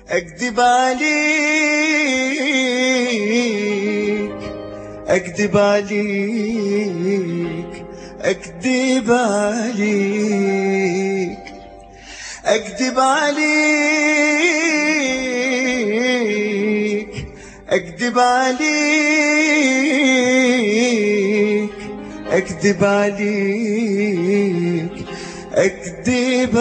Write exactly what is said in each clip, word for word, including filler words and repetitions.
أكذب عليك أكذب عليك أكذب عليك أكذب عليك أكذب عليك أكذب عليك أكذب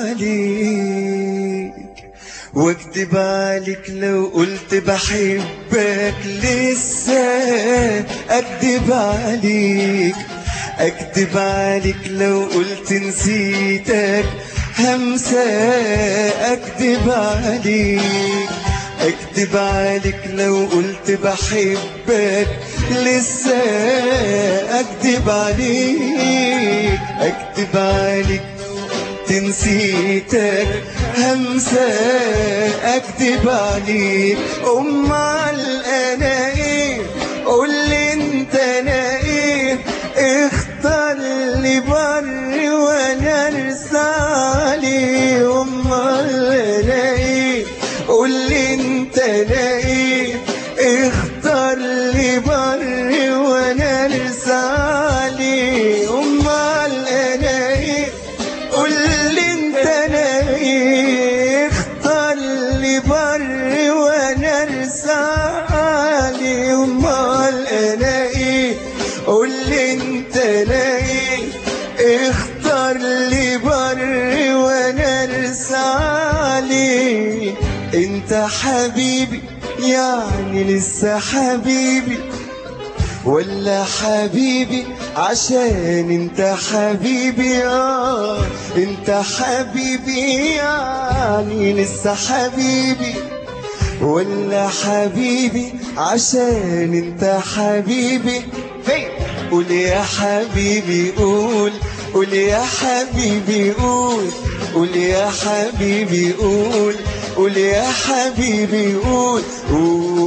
عليك واكذب عليك لو قلت بحبك لسه أكذب عليك أكذب عليك لو قلت نسيتك همسة أكذب عليك أكذب عليك لو قلت بحبك لسه أكذب عليك أكذب عليك تنسيتك همسة أكذب عليك. أمال أنا إيه قولي انت أنا إيه اختار لي بر وانا ارسى عليه. أمال أنا إيه قولي انت أنا إيه اختار لي بر وانا ارسى عليه. أمال أنا إيه قولي انت أنا إيه اختار لي بر وانا ارسى عليه. أمال أنا إيه قولي انت أنا إيه اختار لي بر وانا ارسى عليه. انت حبيبي يعني لسه حبيبي ولا حبيبي عشان انت حبيبي؟ اه انت حبيبي يعني لسه حبيبي ولا حبيبي عشان انت حبيبي؟ فين قول يا حبيبي قول قول يا حبيبي قول قول يا حبيبي قول قول يا حبيبي قول قول